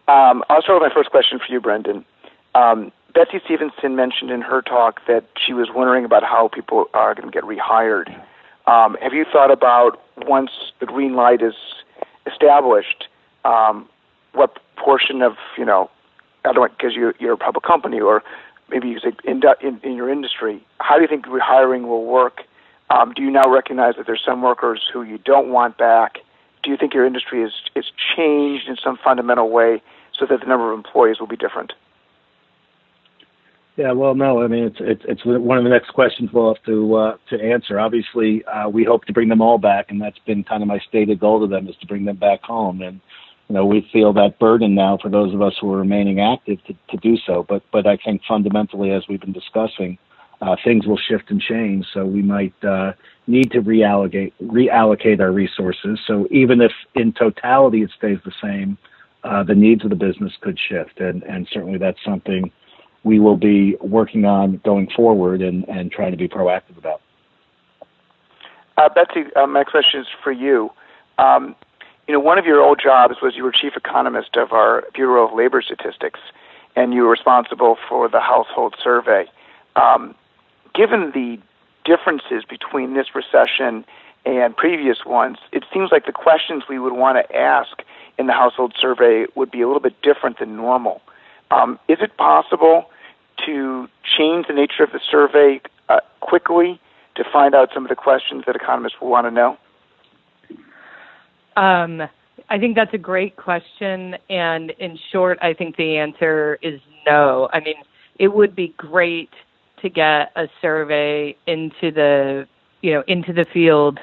I'll start with my first question for you, Brendan. Betsy Stevenson mentioned in her talk that she was wondering about how people are going to get rehired. Have you thought about, once the green light is established, what portion of, because you're a public company, or maybe you say in your industry, how do you think rehiring will work? Do you now recognize that there's some workers who you don't want back? Do you think your industry is changed in some fundamental way so that the number of employees will be different? Yeah, well, no. I mean, it's one of the next questions we'll have to answer. Obviously, we hope to bring them all back, and that's been kind of my stated goal to them, is to bring them back home. And we feel that burden now for those of us who are remaining active to do so. But I think fundamentally, as we've been discussing, things will shift and change. So we might need to reallocate our resources. So even if in totality it stays the same, the needs of the business could shift, and certainly that's something we will be working on going forward and trying to be proactive about. Betsy, my next question is for you. One of your old jobs was you were chief economist of our Bureau of Labor Statistics, and you were responsible for the household survey. Given the differences between this recession and previous ones, it seems like the questions we would want to ask in the household survey would be a little bit different than normal. Is it possible to change the nature of the survey quickly to find out some of the questions that economists will want to know? I think that's a great question, and in short, I think the answer is no. I mean, it would be great to get a survey into the field.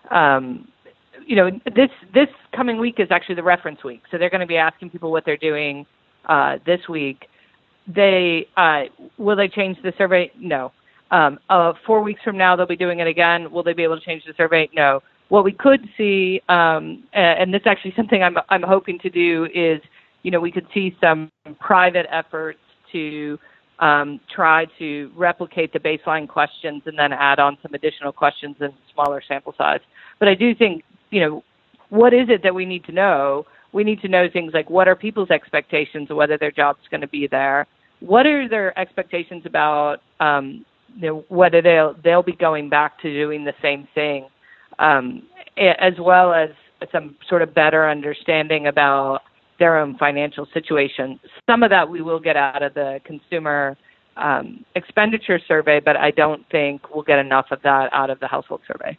This coming week is actually the reference week, so they're going to be asking people what they're doing this week. Will they change the survey? No. 4 weeks from now, they'll be doing it again. Will they be able to change the survey? No. What we could see, and this is actually something I'm hoping to do, is we could see some private efforts to try to replicate the baseline questions and then add on some additional questions in smaller sample size. But I do think, what is it that we need to know? We need to know things like, what are people's expectations of whether their job's going to be there? What are their expectations about whether they'll be going back to doing the same thing, as well as some sort of better understanding about their own financial situation. Some of that we will get out of the consumer expenditure survey, but I don't think we'll get enough of that out of the household survey.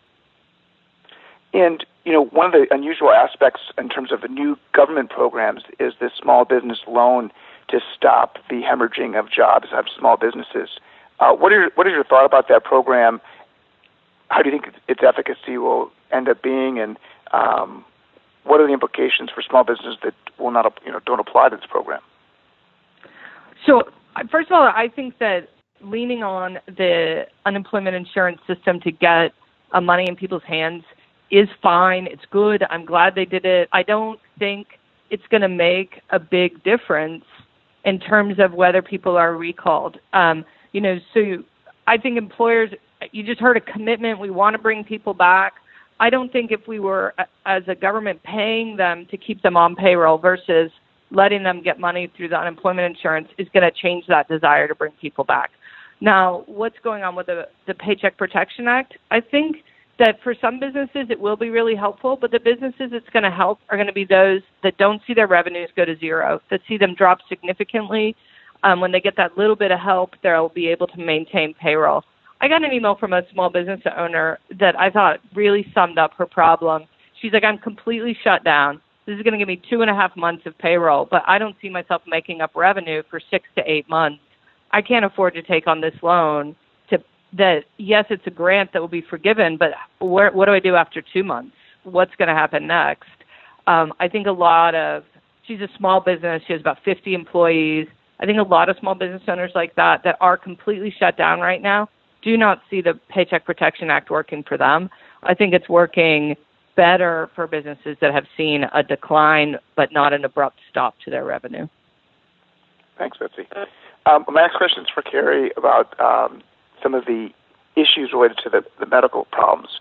And, one of the unusual aspects in terms of the new government programs is this small business loan to stop the hemorrhaging of jobs out of small businesses. What is your thought about that program? How do you think its efficacy will end up being, and what are the implications for small businesses that will not, don't apply to this program? So, first of all, I think that leaning on the unemployment insurance system to get money in people's hands is fine. It's good. I'm glad they did it. I don't think it's going to make a big difference in terms of whether people are recalled. So I think employers, you just heard a commitment. We want to bring people back. I don't think if we were, as a government, paying them to keep them on payroll versus letting them get money through the unemployment insurance is going to change that desire to bring people back. Now, what's going on with the Paycheck Protection Act? I think that for some businesses it will be really helpful, but the businesses it's going to help are going to be those that don't see their revenues go to zero, that see them drop significantly. When they get that little bit of help, they'll be able to maintain payroll. I got an email from a small business owner that I thought really summed up her problem. She's like, I'm completely shut down. This is going to give me 2.5 months of payroll, but I don't see myself making up revenue for 6 to 8 months. I can't afford to take on this loan yes, it's a grant that will be forgiven, but what do I do after 2 months? What's going to happen next? I think she's a small business. She has about 50 employees. I think a lot of small business owners like that are completely shut down right now do not see the Paycheck Protection Act working for them. I think it's working better for businesses that have seen a decline but not an abrupt stop to their revenue. Thanks, Betsy. My next question is for Carrie about some of the issues related to the medical problems.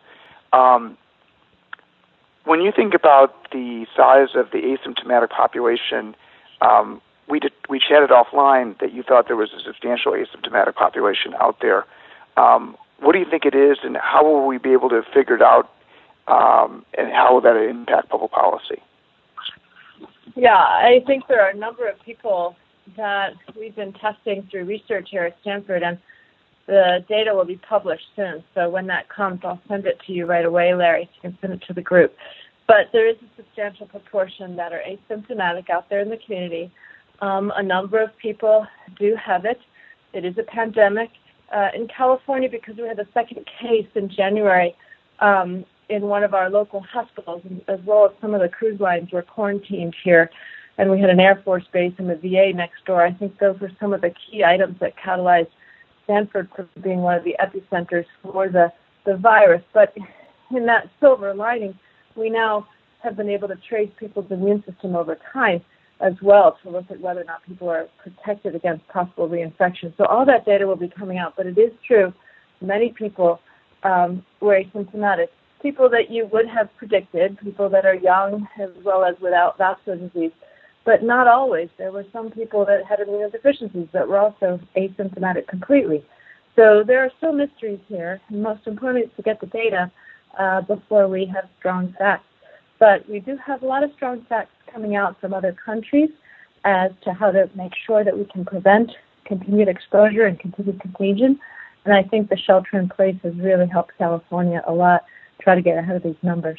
When you think about the size of the asymptomatic population we chatted offline that you thought there was a substantial asymptomatic population out there. What do you think it is, and how will we be able to figure it out, and how will that impact public policy? Yeah, I think there are a number of people that we've been testing through research here at Stanford, and the data will be published soon. So when that comes, I'll send it to you right away, Larry, so you can send it to the group. But there is a substantial proportion that are asymptomatic out there in the community. A number of people do have it. It is a pandemic. In California, because we had a second case in January in one of our local hospitals, as well as some of the cruise lines were quarantined here, and we had an Air Force base and the VA next door. I think those were some of the key items that catalyzed Stanford for being one of the epicenters for the virus. But in that silver lining, we now have been able to trace people's immune system over time as well to look at whether or not people are protected against possible reinfection. So all that data will be coming out. But it is true, many people were asymptomatic. People that you would have predicted, people that are young as well as without vascular disease, but not always. There were some people that had immunodeficiencies that were also asymptomatic completely. So there are still mysteries here. And most important is to get the data before we have strong facts. But we do have a lot of strong facts coming out from other countries as to how to make sure that we can prevent continued exposure and continued contagion. And I think the shelter in place has really helped California a lot try to get ahead of these numbers.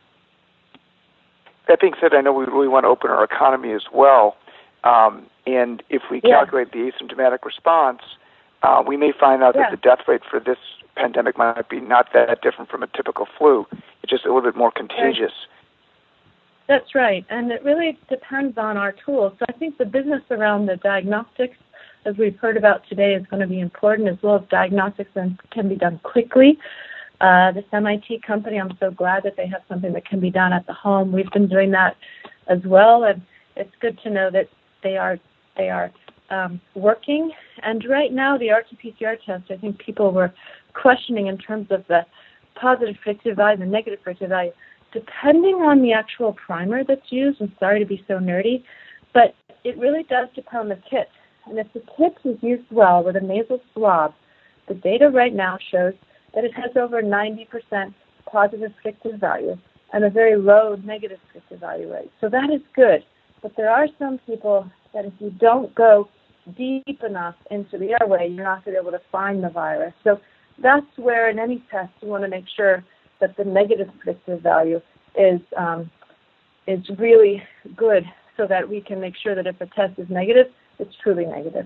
That being said, I know we really want to open our economy as well. And if we calculate the asymptomatic response, we may find out that the death rate for this pandemic might be not that different from a typical flu. It's just a little bit more contagious. That's right. And it really depends on our tools. So I think the business around the diagnostics, as we've heard about today, is going to be important, as well as diagnostics that can be done quickly. This MIT company, I'm so glad that they have something that can be done at the home. We've been doing that as well, and it's good to know that they are working. And right now, the RT-PCR test, I think people were questioning in terms of the positive predictive value, the negative predictive value, depending on the actual primer that's used. I'm sorry to be so nerdy, but it really does depend on the kit. And if the kit is used well with a nasal swab, the data right now shows that it has over 90% positive predictive value and a very low negative predictive value rate. So that is good. But there are some people that if you don't go deep enough into the airway, you're not going to be able to find the virus. So that's where in any test you want to make sure that the negative predictive value is really good so that we can make sure that if a test is negative, it's truly negative.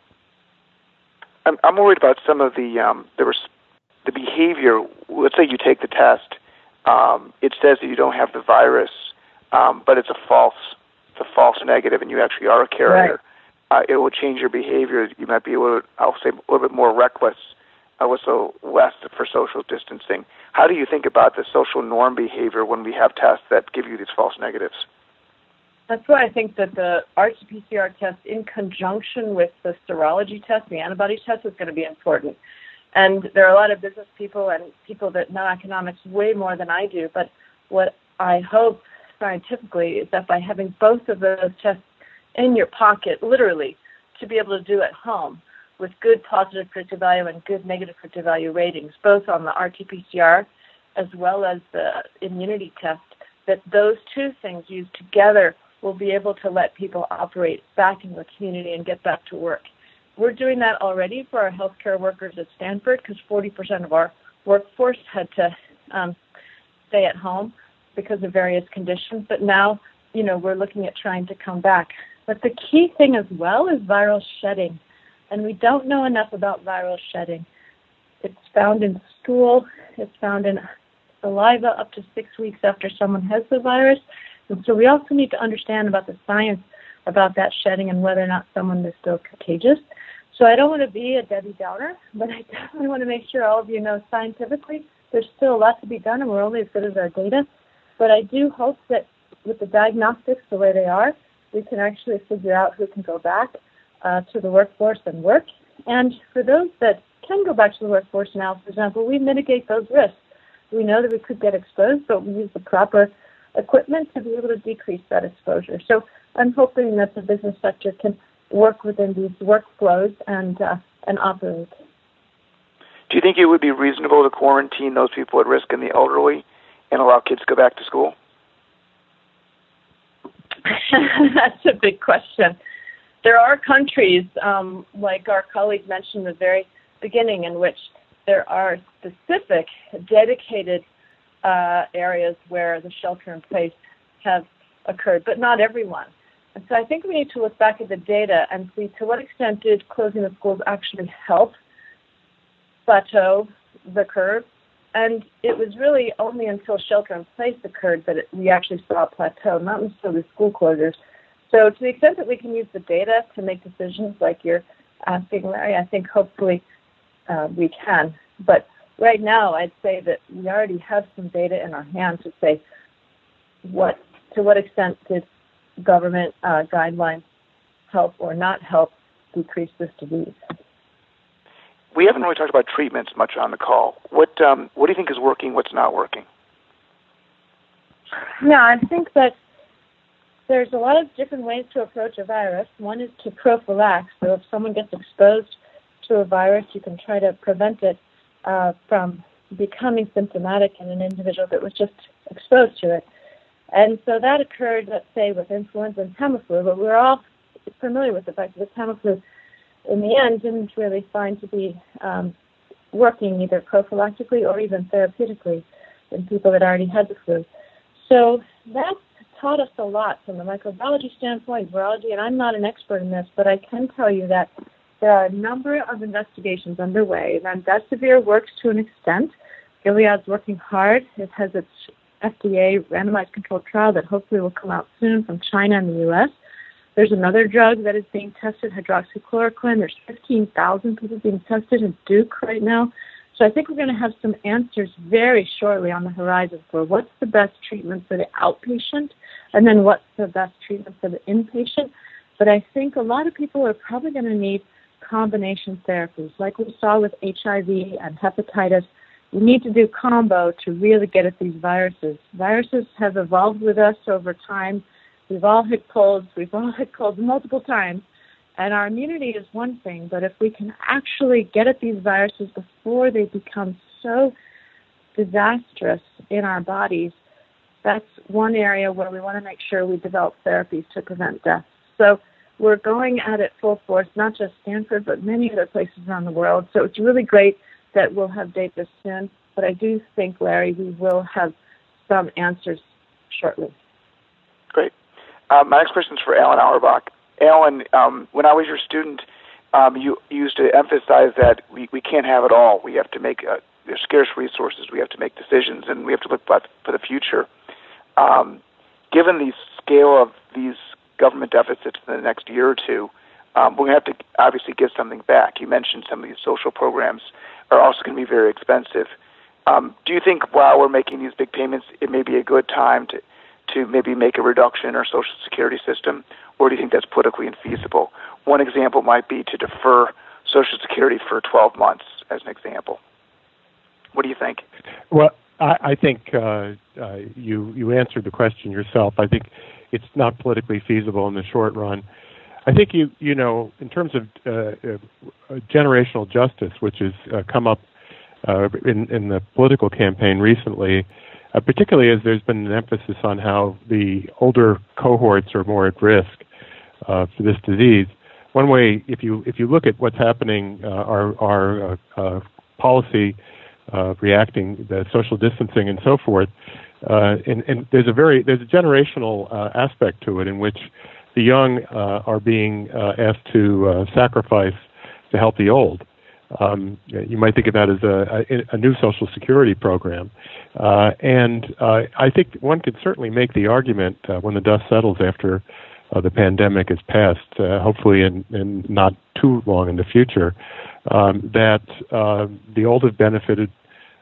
I'm worried about some of the behavior. Let's say you take the test. It says that you don't have the virus, but it's a false negative, and you actually are a carrier. Right. It will change your behavior. You might be I'll say, a little bit more reckless, also less for social distancing. How do you think about the social norm behavior when we have tests that give you these false negatives? That's why I think that the RT-PCR test in conjunction with the serology test, the antibody test, is going to be important. And there are a lot of business people and people that know economics way more than I do. But what I hope scientifically is that by having both of those tests in your pocket, literally, to be able to do at home with good positive predictive value and good negative predictive value ratings, both on the RT-PCR as well as the immunity test, that those two things used together will be able to let people operate back in the community and get back to work. We're doing that already for our healthcare workers at Stanford because 40% of our workforce had to stay at home because of various conditions. But now, we're looking at trying to come back. But the key thing as well is viral shedding. And we don't know enough about viral shedding. It's found in stool. It's found in saliva up to 6 weeks after someone has the virus. And so we also need to understand about the science about that shedding and whether or not someone is still contagious. So I don't want to be a Debbie Downer, but I definitely want to make sure all of you know scientifically there's still a lot to be done, and we're only as good as our data. But I do hope that with the diagnostics the way they are, we can actually figure out who can go back to the workforce and work. And for those that can go back to the workforce now, for example, we mitigate those risks. We know that we could get exposed, but we use the proper equipment to be able to decrease that exposure. So I'm hoping that the business sector can work within these workflows and operate. Do you think it would be reasonable to quarantine those people at risk and the elderly and allow kids to go back to school? That's a big question. There are countries, like our colleague mentioned at the very beginning, in which there are specific, dedicated areas where the shelter-in-place have occurred, but not everyone. And so I think we need to look back at the data and see to what extent did closing the schools actually help plateau the curve. And it was really only until shelter-in-place occurred that we actually saw a plateau, not necessarily school closures. So to the extent that we can use the data to make decisions like you're asking, Larry, I think hopefully we can. But right now, I'd say that we already have some data in our hands to say to what extent did government guidelines help or not help decrease this disease. We haven't really talked about treatments much on the call. What do you think is working, what's not working? Yeah, I think that there's a lot of different ways to approach a virus. One is to prophylax. So if someone gets exposed to a virus, you can try to prevent it from becoming symptomatic in an individual that was just exposed to it. And so that occurred, let's say, with influenza and Tamiflu, but we're all familiar with the fact that Tamiflu, in the end, didn't really find to be working either prophylactically or even therapeutically in people that already had the flu. So that's taught us a lot from the microbiology standpoint, virology, and I'm not an expert in this, but I can tell you that there are a number of investigations underway. Remdesivir works to an extent. Gilead's working hard. It has its FDA randomized controlled trial that hopefully will come out soon from China and the U.S. There's another drug that is being tested, hydroxychloroquine. There's 15,000 people being tested in Duke right now. So I think we're going to have some answers very shortly on the horizon for what's the best treatment for the outpatient and then what's the best treatment for the inpatient. But I think a lot of people are probably going to need combination therapies. Like we saw with HIV and hepatitis, we need to do combo to really get at these viruses. Viruses have evolved with us over time. We've all had colds. We've all had colds multiple times. And our immunity is one thing, but if we can actually get at these viruses before they become so disastrous in our bodies, that's one area where we want to make sure we develop therapies to prevent death. So we're going at it full force, not just Stanford, but many other places around the world. So it's really great that we'll have data soon, but I do think, Larry, we will have some answers shortly. Great. My next question is for Alan Auerbach. Alan, when I was your student, you used to emphasize that we can't have it all. We have to make there's scarce resources. We have to make decisions, and we have to look for the future. Given the scale of these government deficits in the next year or two, we're going to have to obviously give something back. You mentioned some of these social programs are also going to be very expensive. Do you think while we're making these big payments, it may be a good time to maybe make a reduction in our Social Security system, or do you think that's politically infeasible? One example might be to defer Social Security for 12 months, as an example. What do you think? Well, I think you answered the question yourself. I think it's not politically feasible in the short run. I think you know, in terms of generational justice, which has come up in the political campaign recently, particularly as there's been an emphasis on how the older cohorts are more at risk for this disease. One way, if you look at what's happening, our policy reacting, the social distancing and so forth, and there's a generational aspect to it in which the young are being asked to sacrifice to help the old. You might think of that as a new Social Security program. And I think one could certainly make the argument when the dust settles after the pandemic is passed, hopefully in not too long in the future, that the old have benefited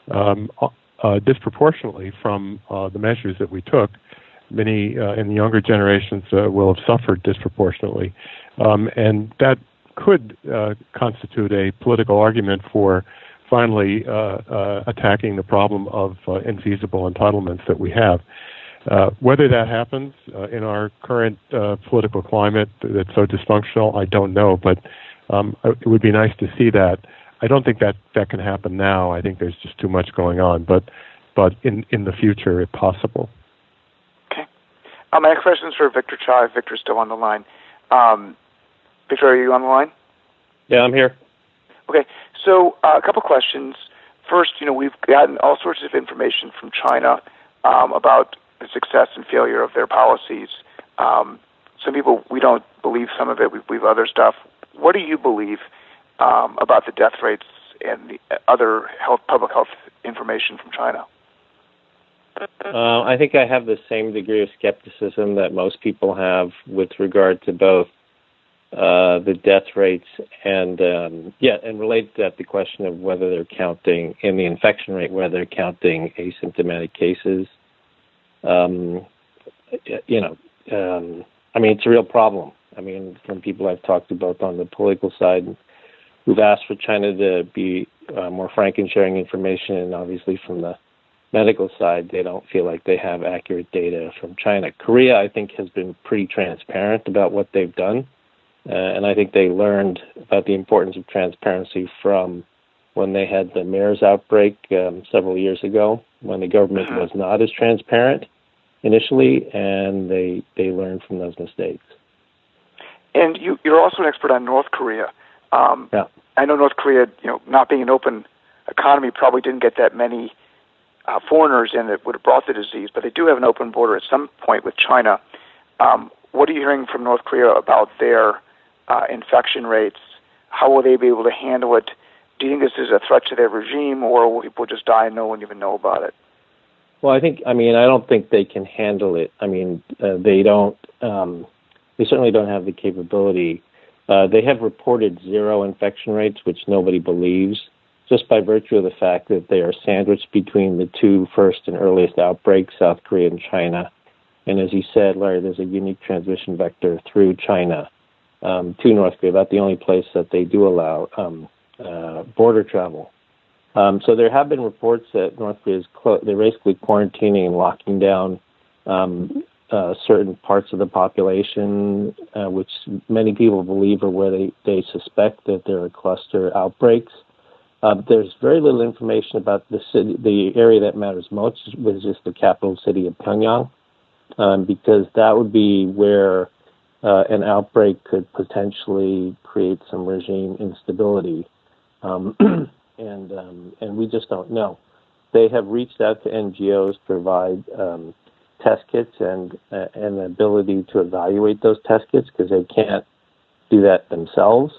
disproportionately from the measures that we took. Many in the younger generations will have suffered disproportionately. And that could constitute a political argument for finally attacking the problem of infeasible entitlements that we have. Whether that happens in our current political climate that's so dysfunctional, I don't know, but it would be nice to see that. I don't think that can happen now. I think there's just too much going on, but in the future, it's possible. Okay. My next question is for Victor Cha. Victor's still on the line. Victor, are you on the line? Yeah, I'm here. Okay. So a couple questions. First, we've gotten all sorts of information from China about the success and failure of their policies. Some people, we don't believe some of it. We believe other stuff. What do you believe about the death rates and the other public health information from China? I think I have the same degree of skepticism that most people have with regard to both the death rates and related to that, the question of whether they're counting in the infection rate, whether they're counting asymptomatic cases. It's a real problem. From people I've talked to both on the political side who've asked for China to be more frank in sharing information, and obviously from the medical side, they don't feel like they have accurate data from China. Korea, I think, has been pretty transparent about what they've done, and I think they learned about the importance of transparency from when they had the MERS outbreak several years ago, when the government was not as transparent initially, and they learned from those mistakes. And you're also an expert on North Korea. Yeah. I know North Korea, not being an open economy, probably didn't get that many foreigners in that would have brought the disease, but they do have an open border at some point with China. What are you hearing from North Korea about their infection rates? How will they be able to handle it? Do you think this is a threat to their regime, or will people just die and no one even know about it? Well, I don't think they can handle it. They don't. They certainly don't have the capability. They have reported zero infection rates, which nobody believes, just by virtue of the fact that they are sandwiched between the two first and earliest outbreaks, South Korea and China. And as you said, Larry, there's a unique transmission vector through China to North Korea, about the only place that they do allow border travel. So there have been reports that North Korea they're basically quarantining and locking down certain parts of the population, which many people believe are where they suspect that there are cluster outbreaks. There's very little information about the city, the area that matters most, which is the capital city of Pyongyang, because that would be where an outbreak could potentially create some regime instability. And we just don't know. They have reached out to NGOs to provide test kits and the ability to evaluate those test kits, because they can't do that themselves.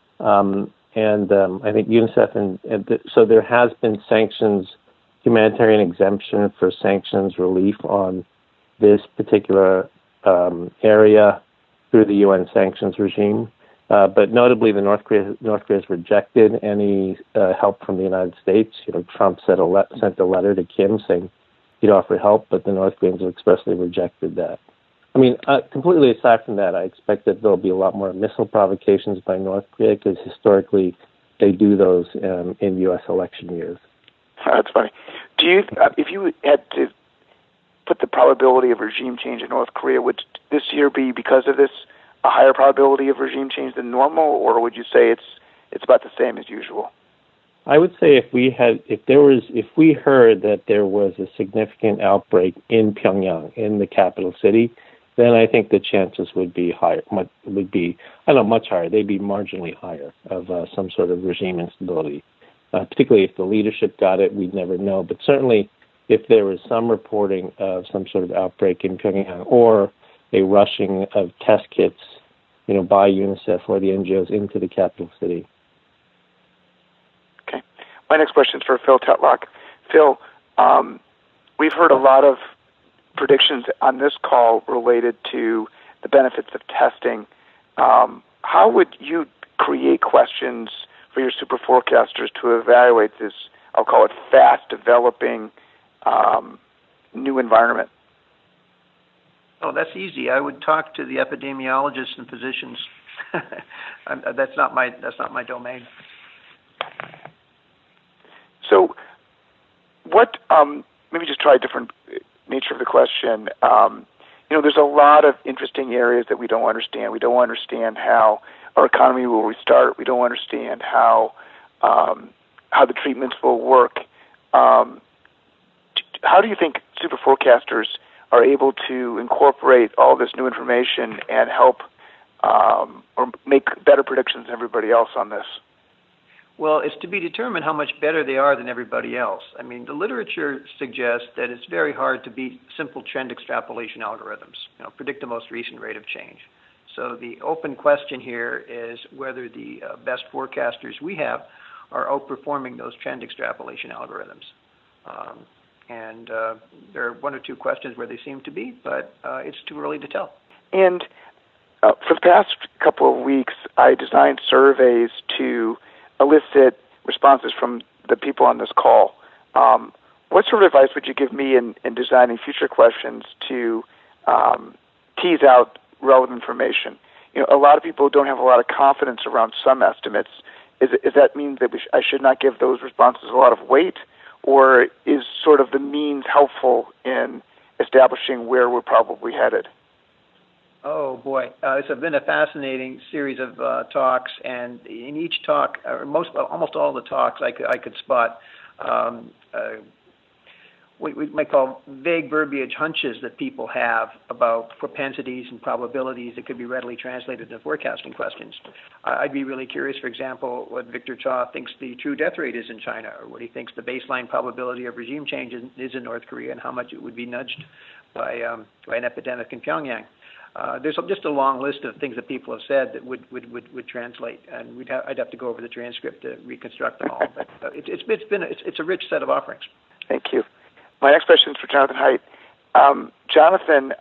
I think UNICEF so there has been sanctions, humanitarian exemption for sanctions relief on this particular area through the UN sanctions regime. But notably, North Korea has rejected any help from the United States. Trump sent a letter to Kim saying he'd offer help, but the North Koreans have expressly rejected that. Completely aside from that, I expect that there'll be a lot more missile provocations by North Korea, because historically they do those in U.S. election years. That's funny. Do you, if you had to put the probability of regime change in North Korea, would this year be, because of this, a higher probability of regime change than normal, or would you say it's about the same as usual? I would say if we heard that there was a significant outbreak in Pyongyang, in the capital city, then I think the chances would be higher. Much higher. They'd be marginally higher of some sort of regime instability. Particularly if the leadership got it, we'd never know. But certainly, if there was some reporting of some sort of outbreak in Pyongyang, or a rushing of test kits, by UNICEF or the NGOs into the capital city. Okay. My next question is for Phil Tetlock. Phil, we've heard a lot of predictions on this call related to the benefits of testing. How would you create questions for your super forecasters to evaluate this, I'll call it, fast-developing new environment? Oh, that's easy. I would talk to the epidemiologists and physicians. That's not my domain. So, what? Maybe just try a different nature of the question, there's a lot of interesting areas that we don't understand. We don't understand how our economy will restart. We don't understand how the treatments will work. How do you think super forecasters are able to incorporate all this new information and help or make better predictions than everybody else on this? Well, it's to be determined how much better they are than everybody else. I mean, the literature suggests that it's very hard to beat simple trend extrapolation algorithms, predict the most recent rate of change. So the open question here is whether the best forecasters we have are outperforming those trend extrapolation algorithms. And there are one or two questions where they seem to be, but it's too early to tell. And for the past couple of weeks, I designed surveys to elicit responses from the people on this call. What sort of advice would you give me in designing future questions to tease out relevant information? A lot of people don't have a lot of confidence around some estimates. Does that mean that I should not give those responses a lot of weight, or is sort of the means helpful in establishing where we're probably headed? Oh boy, it's been a fascinating series of talks, and in each talk, almost all the talks, I could spot what we might call vague verbiage hunches that people have about propensities and probabilities that could be readily translated into forecasting questions. I'd be really curious, for example, what Victor Cha thinks the true death rate is in China, or what he thinks the baseline probability of regime change is in North Korea, and how much it would be nudged by an epidemic in Pyongyang. There's just a long list of things that people have said that would translate, and I'd have to go over the transcript to reconstruct them all. But it's a rich set of offerings. Thank you. My next question is for Jonathan Haidt. Jonathan,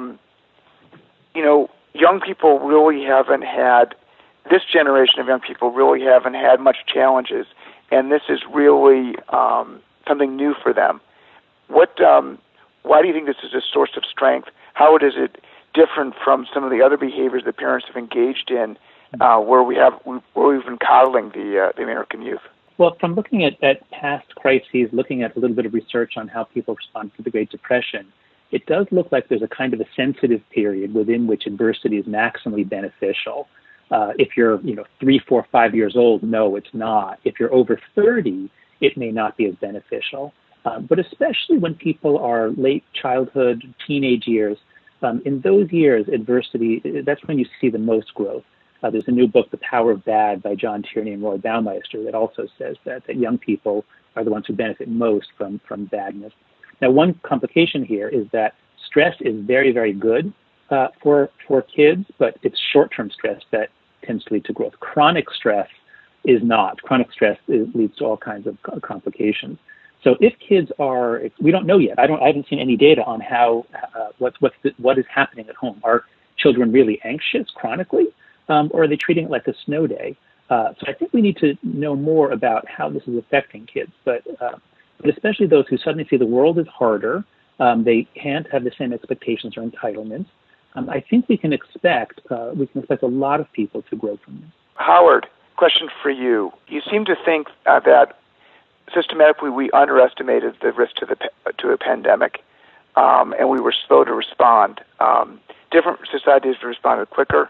young people really haven't had, this generation of young people really haven't had much challenges, and this is really something new for them. Why do you think this is a source of strength? How is it different from some of the other behaviors that parents have engaged in, where we've been coddling the American youth? Well, from looking at past crises, looking at a little bit of research on how people respond to the Great Depression, it does look like there's a kind of a sensitive period within which adversity is maximally beneficial. If you're, 3, 4, 5 years old, no, it's not. If you're over 30, it may not be as beneficial. But especially when people are late childhood, teenage years, in those years, adversity, that's when you see the most growth. There's a new book, The Power of Bad, by John Tierney and Roy Baumeister, that also says that young people are the ones who benefit most from badness. Now, one complication here is that stress is very, very good for kids, but it's short-term stress that tends to lead to growth. Chronic stress is not. Chronic stress leads to all kinds of complications. So if kids are, we don't know yet. I haven't seen any data on how what is happening at home. Are children really anxious chronically? Or are they treating it like a snow day? So I think we need to know more about how this is affecting kids, but especially those who suddenly see the world is harder, they can't have the same expectations or entitlements. I think we can expect a lot of people to grow from this. Howard, question for you. You seem to think that systematically we underestimated the risk to a pandemic, and we were slow to respond. Different societies responded quicker.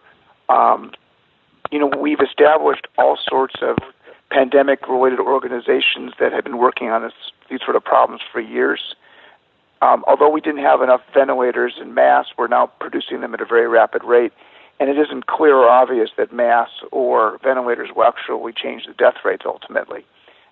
We've established all sorts of pandemic-related organizations that have been working on these sort of problems for years. Although we didn't have enough ventilators and masks, we're now producing them at a very rapid rate, and it isn't clear or obvious that masks or ventilators will actually change the death rates ultimately.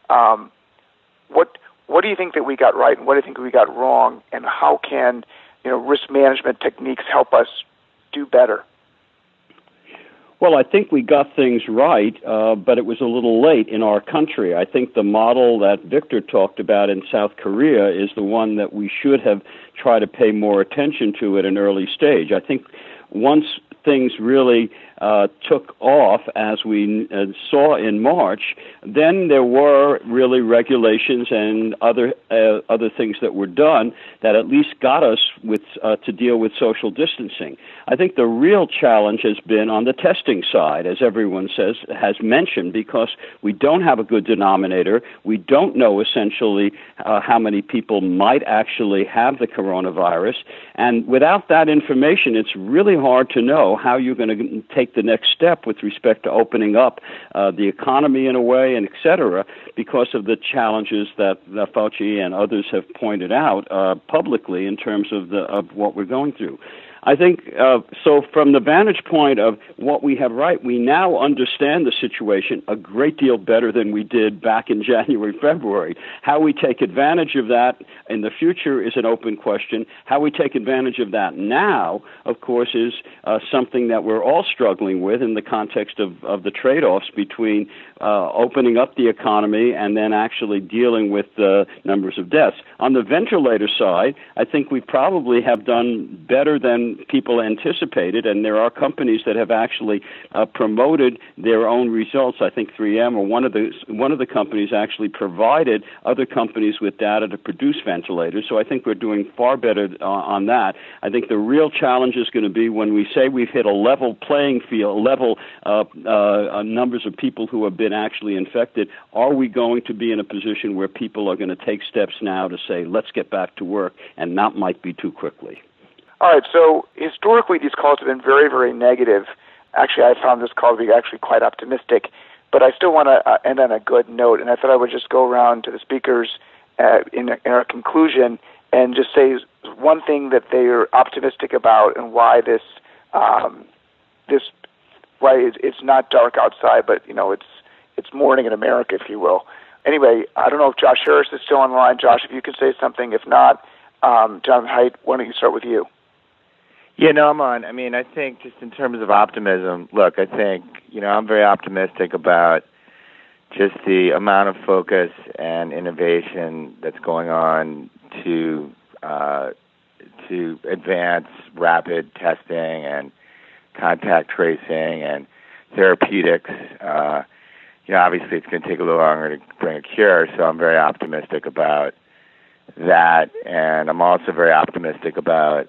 What do you think that we got right, and what do you think we got wrong, and how can risk management techniques help us do better? Well, I think we got things right, but it was a little late in our country. I think the model that Victor talked about in South Korea is the one that we should have tried to pay more attention to at an early stage. I think once things really took off, as we saw in March, then there were really regulations and other things that were done that at least got us to deal with social distancing. I think the real challenge has been on the testing side, as everyone has mentioned, because we don't have a good denominator. We don't know essentially how many people might actually have the coronavirus. And without that information, it's really hard to know how you're going to take the next step with respect to opening up the economy in a way, and et cetera, because of the challenges that Fauci and others have pointed out publicly in terms of what we're going through. I think, so from the vantage point of what we have right, we now understand the situation a great deal better than we did back in January, February. How we take advantage of that in the future is an open question. How we take advantage of that now, of course, is something that we're all struggling with in the context of the trade-offs between opening up the economy and then actually dealing with the numbers of deaths. On the ventilator side, I think we probably have done better than people anticipated, and there are companies that have actually promoted their own results. I think 3M or one of the companies actually provided other companies with data to produce ventilators. So I think we're doing far better on that. I think the real challenge is going to be when we say we've hit a level playing field, level numbers of people who have been actually infected. Are we going to be in a position where people are going to take steps now to say, let's get back to work, and not might be too quickly? All right, so historically these calls have been very, very negative. Actually, I found this call to be actually quite optimistic, but I still want to end on a good note, and I thought I would just go around to the speakers in our conclusion and just say one thing that they are optimistic about and why why it's not dark outside, but it's morning in America, if you will. Anyway, I don't know if Josh Harris is still on the line. Josh, if you can say something. If not, Jonathan Haidt, why don't you start with you? Yeah, no, I'm on. I mean, I think just in terms of optimism, look, I think, I'm very optimistic about just the amount of focus and innovation that's going on to advance rapid testing and contact tracing and therapeutics. Obviously it's going to take a little longer to bring a cure, so I'm very optimistic about that, and I'm also very optimistic about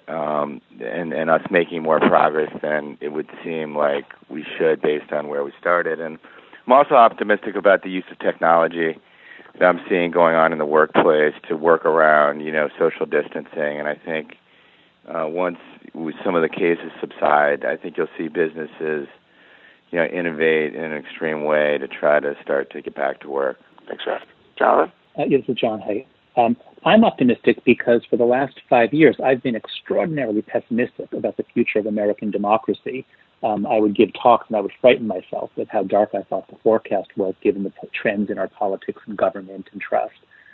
and us making more progress than it would seem like we should based on where we started. And I'm also optimistic about the use of technology that I'm seeing going on in the workplace to work around, social distancing. And I think once some of the cases subside, I think you'll see businesses, innovate in an extreme way to try to start to get back to work. Thanks, Jeff. Jonathan? This is John Haidt. I'm optimistic because for the last 5 years, I've been extraordinarily pessimistic about the future of American democracy. I would give talks and I would frighten myself with how dark I thought the forecast was, given the trends in our politics and government and trust.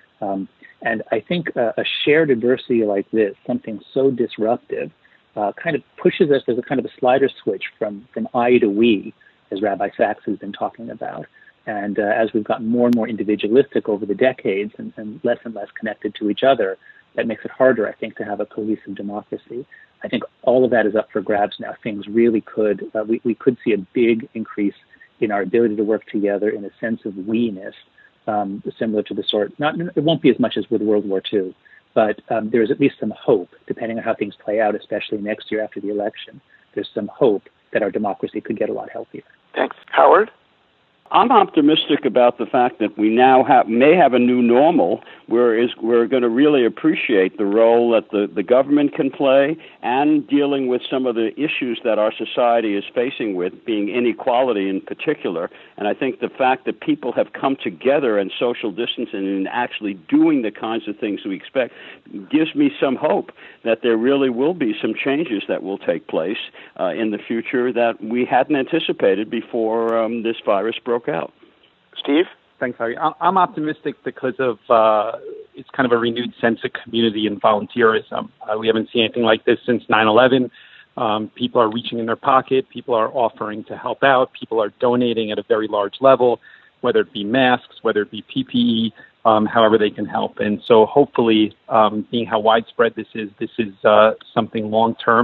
And I think a shared adversity like this, something so disruptive, kind of pushes us as a kind of a slider switch from I to we, as Rabbi Sachs has been talking about. And as we've gotten more and more individualistic over the decades and less connected to each other, that makes it harder, I think, to have a cohesive democracy. I think all of that is up for grabs now. Things really could, we could see a big increase in our ability to work together in a sense of we-ness, similar to the sort, it won't be as much as with World War II, but there's at least some hope, depending on how things play out, especially next year after the election. There's some hope that our democracy could get a lot healthier. Thanks. Howard? I'm optimistic about the fact that we now may have a new normal, whereas we're going to really appreciate the role that the government can play and dealing with some of the issues that our society is facing with, being inequality in particular. And I think the fact that people have come together and social distancing and actually doing the kinds of things we expect gives me some hope that there really will be some changes that will take place in the future that we hadn't anticipated before this virus broke out. Steve? Thanks, Harry. I'm optimistic because of it's kind of a renewed sense of community and volunteerism. We haven't seen anything like this since 9/11. People are reaching in their pocket. People are offering to help out. People are donating at a very large level, whether it be masks, whether it be PPE, however they can help. And so hopefully, being how widespread this is something long-term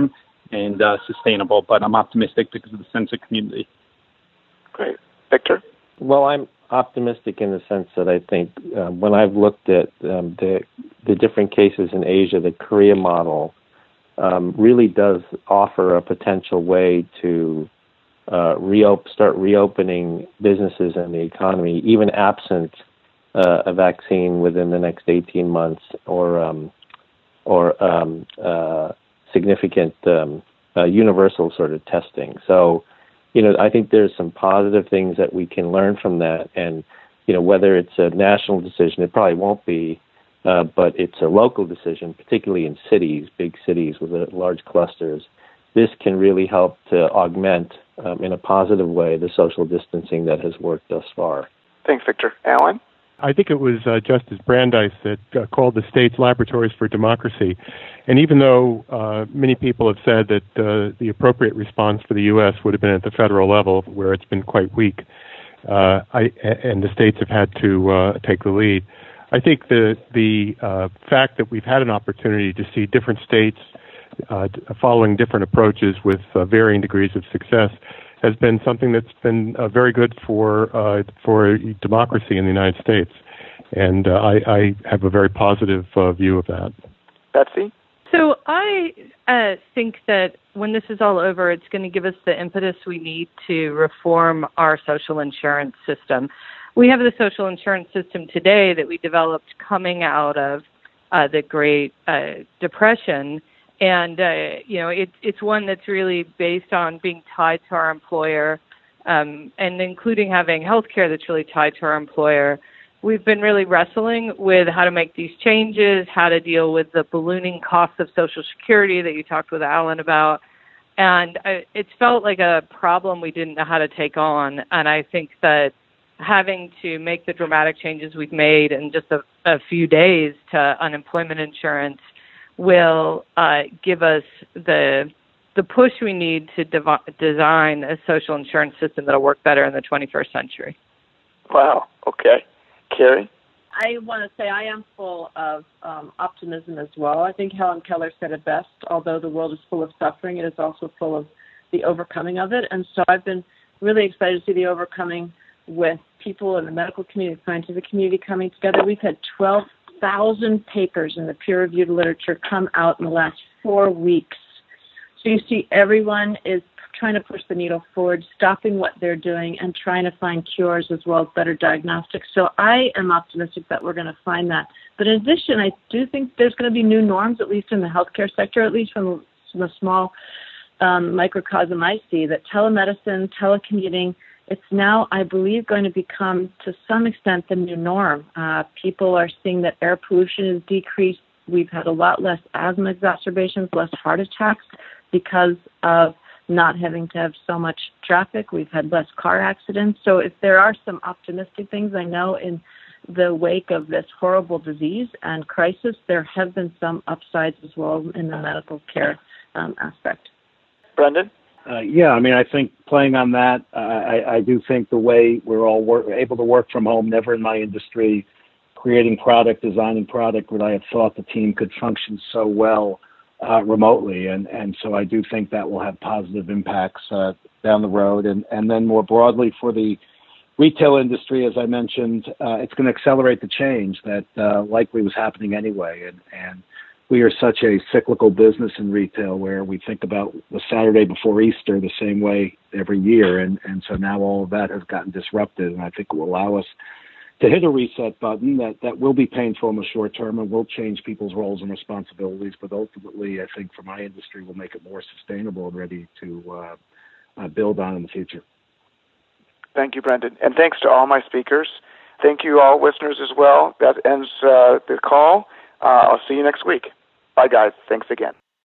and sustainable. But I'm optimistic because of the sense of community. Great. Victor? Well, I'm optimistic in the sense that I think when I've looked at the different cases in Asia, the Korea model really does offer a potential way to start reopening businesses and the economy, even absent a vaccine within the next 18 months or significant universal sort of testing. So, I think there's some positive things that we can learn from that. And, whether it's a national decision, it probably won't be, but it's a local decision, particularly in cities, big cities with large clusters. This can really help to augment, in a positive way, the social distancing that has worked thus far. Thanks, Victor. Alan? I think it was Justice Brandeis that called the states laboratories for democracy. And even though many people have said that the appropriate response for the U.S. would have been at the federal level, where it's been quite weak, and the states have had to take the lead, I think the fact that we've had an opportunity to see different states following different approaches with varying degrees of success has been something that's been very good for democracy in the United States. And I have a very positive view of that. Betsy? So I think that when this is all over, it's going to give us the impetus we need to reform our social insurance system. We have the social insurance system today that we developed coming out of the Great Depression. And, it's one that's really based on being tied to our employer and including having health care that's really tied to our employer. We've been really wrestling with how to make these changes, how to deal with the ballooning costs of Social Security that you talked with Alan about. And it's felt like a problem we didn't know how to take on. And I think that having to make the dramatic changes we've made in just a few days to unemployment insurance will give us the push we need to design a social insurance system that will work better in the 21st century. Wow. Okay. Carrie? I want to say I am full of optimism as well. I think Helen Keller said it best. Although the world is full of suffering, it is also full of the overcoming of it. And so I've been really excited to see the overcoming with people in the medical community, scientific community coming together. We've had 12,000 papers in the peer-reviewed literature come out in the last 4 weeks. So you see everyone is trying to push the needle forward, stopping what they're doing and trying to find cures as well as better diagnostics. So I am optimistic that we're going to find that. But in addition, I do think there's going to be new norms, at least in the healthcare sector, at least from the small microcosm I see, that telemedicine, telecommuting, it's now, I believe, going to become, to some extent, the new norm. People are seeing that air pollution is decreased. We've had a lot less asthma exacerbations, less heart attacks because of not having to have so much traffic. We've had less car accidents. So if there are some optimistic things, I know in the wake of this horrible disease and crisis, there have been some upsides as well in the medical care aspect. Brendan? I think playing on that, I do think the way we're all able to work from home, never in my industry, creating product, designing product, would I have thought the team could function so well remotely. And so I do think that will have positive impacts down the road. And then more broadly for the retail industry, as I mentioned, it's going to accelerate the change that likely was happening anyway. And we are such a cyclical business in retail where we think about the Saturday before Easter the same way every year. And so now all of that has gotten disrupted. And I think it will allow us to hit a reset button that will be painful in the short term and will change people's roles and responsibilities. But ultimately, I think for my industry, will make it more sustainable and ready to build on in the future. Thank you, Brendan. And thanks to all my speakers. Thank you all listeners as well. That ends the call. I'll see you next week. Bye, guys. Thanks again.